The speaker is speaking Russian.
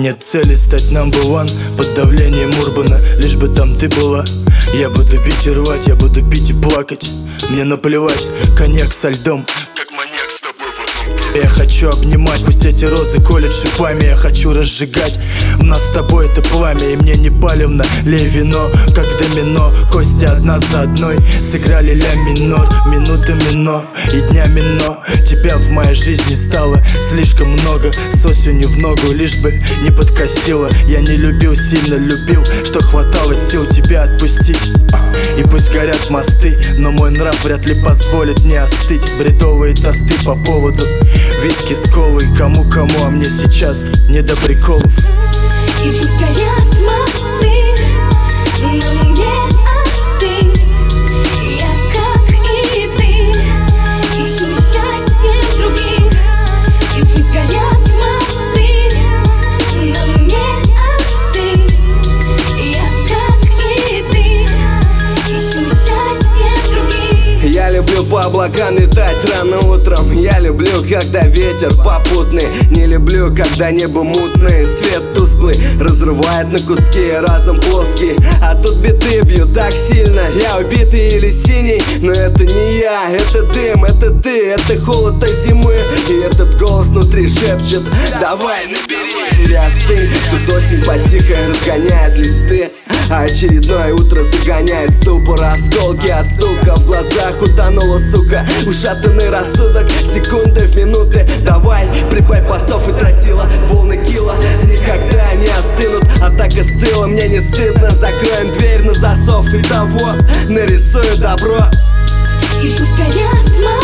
Нет цели стать number one под давлением урбана. Лишь бы там ты была. Я буду бить и рвать, я буду пить и плакать. Мне наплевать, коньяк со льдом, как маньяк с тобой в одном доме. Я хочу обнимать, пусть эти розы колят шипами. Я хочу разжигать, у нас с тобой это пламя. И мне не палевно, лей вино, как домино. Кости одна за одной, сыграли ля минор. Минутами но и днями но. Тебя в моей жизни стало слишком много. С осенью в ногу, лишь бы не подкосило. Я не любил, сильно любил, что хватало сил тебя отпустить. И пусть горят мосты, но мой нрав вряд ли позволит мне остыть. Бредовые тосты по поводу виски с колой. Кому-кому, а мне сейчас не до приколов. И пусть горят мосты, но мне остыть. Я, как и ты, ищу счастье в других. И пусть горят мосты, но мне остыть. Я, как и ты, ищу счастье в других. Я люблю по облакам летать рано утром. Я люблю, когда ветер попутный. Не люблю, когда небо мутное. Свет тусклый разрывает на куски, разум плоский. А тут биты бьют так сильно. Я убитый или синий, но это не я. Это дым, это ты, это холод той зимы. И этот голос внутри шепчет: давай, набери, остынь. Тут осень потихо разгоняет листы, а очередное утро загоняет ступор. Осколки от стука в глазах утонула, сука. Ушатанный рассудок, секунды в минуты. Давай, прибавь басов и тротила. Волны кила никогда не остынут. А так остыло, мне не стыдно. Закроем дверь на засов и того нарисую добро. И пусть горят